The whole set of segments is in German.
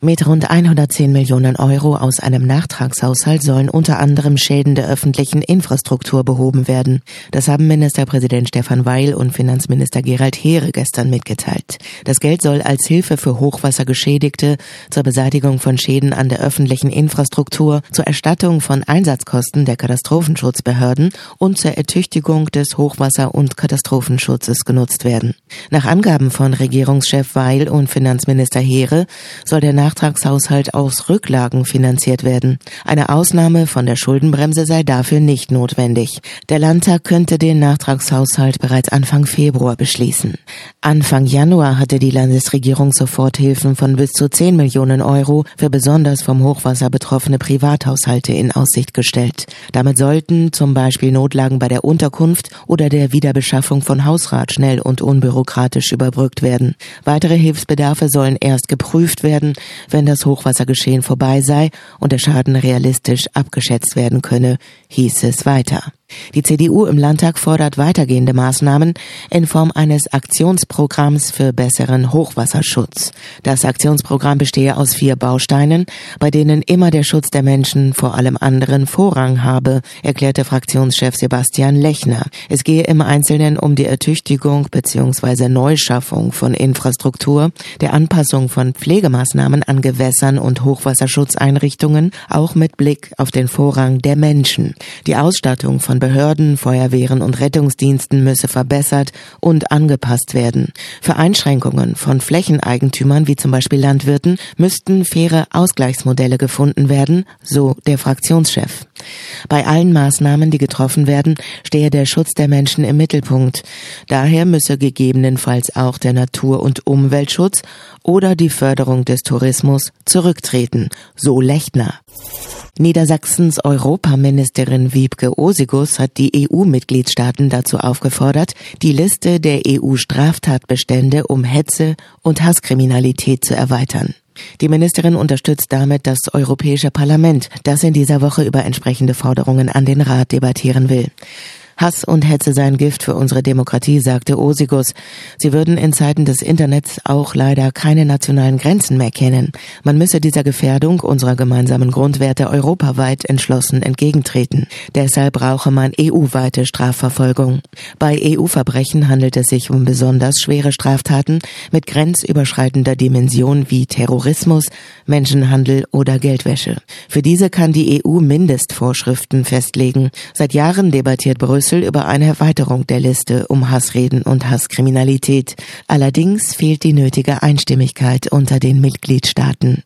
Mit rund 110 Millionen Euro aus einem Nachtragshaushalt sollen unter anderem Schäden der öffentlichen Infrastruktur behoben werden. Das haben Ministerpräsident Stefan Weil und Finanzminister Gerald Heere gestern mitgeteilt. Das Geld soll als Hilfe für Hochwassergeschädigte, zur Beseitigung von Schäden an der öffentlichen Infrastruktur, zur Erstattung von Einsatzkosten der Katastrophenschutzbehörden und zur Ertüchtigung des Hochwasser- und Katastrophenschutzes genutzt werden. Nach Angaben von Regierungschef Weil und Finanzminister Heere soll der Nachtragshaushalt aus Rücklagen finanziert werden. Eine Ausnahme von der Schuldenbremse sei dafür nicht notwendig. Der Landtag könnte den Nachtragshaushalt bereits Anfang Februar beschließen. Anfang Januar hatte die Landesregierung Soforthilfen von bis zu 10 Millionen Euro für besonders vom Hochwasser betroffene Privathaushalte in Aussicht gestellt. Damit sollten zum Beispiel Notlagen bei der Unterkunft oder der Wiederbeschaffung von Hausrat schnell und unbürokratisch überbrückt werden. Weitere Hilfsbedarfe sollen erst geprüft werden, wenn das Hochwassergeschehen vorbei sei und der Schaden realistisch abgeschätzt werden könne, hieß es weiter. Die CDU im Landtag fordert weitergehende Maßnahmen in Form eines Aktionsprogramms für besseren Hochwasserschutz. Das Aktionsprogramm bestehe aus 4 Bausteinen, bei denen immer der Schutz der Menschen vor allem anderen Vorrang habe, erklärte Fraktionschef Sebastian Lechner. Es gehe im Einzelnen um die Ertüchtigung bzw. Neuschaffung von Infrastruktur, der Anpassung von Pflegemaßnahmen an Gewässern und Hochwasserschutzeinrichtungen, auch mit Blick auf den Vorrang der Menschen. Die Ausstattung von Behörden, Feuerwehren und Rettungsdiensten müsse verbessert und angepasst werden. Für Einschränkungen von Flächeneigentümern wie zum Beispiel Landwirten müssten faire Ausgleichsmodelle gefunden werden, so der Fraktionschef. Bei allen Maßnahmen, die getroffen werden, stehe der Schutz der Menschen im Mittelpunkt. Daher müsse gegebenenfalls auch der Natur- und Umweltschutz oder die Förderung des Tourismus zurücktreten, so Lechner. Niedersachsens Europaministerin Wiebke Osigus hat die EU-Mitgliedstaaten dazu aufgefordert, die Liste der EU-Straftatbestände um Hetze und Hasskriminalität zu erweitern. Die Ministerin unterstützt damit das Europäische Parlament, das in dieser Woche über entsprechende Forderungen an den Rat debattieren will. Hass und Hetze seien Gift für unsere Demokratie, sagte Osigus. Sie würden in Zeiten des Internets auch leider keine nationalen Grenzen mehr kennen. Man müsse dieser Gefährdung unserer gemeinsamen Grundwerte europaweit entschlossen entgegentreten. Deshalb brauche man EU-weite Strafverfolgung. Bei EU-Verbrechen handelt es sich um besonders schwere Straftaten mit grenzüberschreitender Dimension wie Terrorismus, Menschenhandel oder Geldwäsche. Für diese kann die EU Mindestvorschriften festlegen. Seit Jahren debattiert Brüssel über eine Erweiterung der Liste um Hassreden und Hasskriminalität. Allerdings fehlt die nötige Einstimmigkeit unter den Mitgliedstaaten.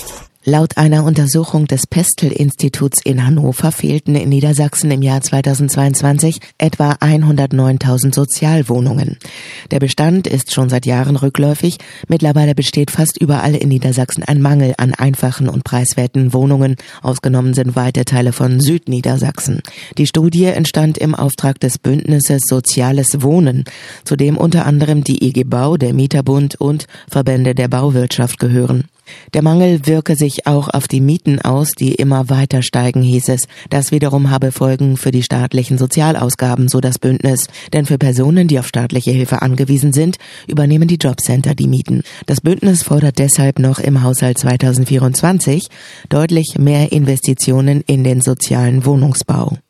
Laut einer Untersuchung des Pestel-Instituts in Hannover fehlten in Niedersachsen im Jahr 2022 etwa 109.000 Sozialwohnungen. Der Bestand ist schon seit Jahren rückläufig. Mittlerweile besteht fast überall in Niedersachsen ein Mangel an einfachen und preiswerten Wohnungen. Ausgenommen sind weite Teile von Südniedersachsen. Die Studie entstand im Auftrag des Bündnisses Soziales Wohnen, zu dem unter anderem die IG Bau, der Mieterbund und Verbände der Bauwirtschaft gehören. Der Mangel wirke sich auch auf die Mieten aus, die immer weiter steigen, hieß es. Das wiederum habe Folgen für die staatlichen Sozialausgaben, so das Bündnis. Denn für Personen, die auf staatliche Hilfe angewiesen sind, übernehmen die Jobcenter die Mieten. Das Bündnis fordert deshalb noch im Haushalt 2024 deutlich mehr Investitionen in den sozialen Wohnungsbau.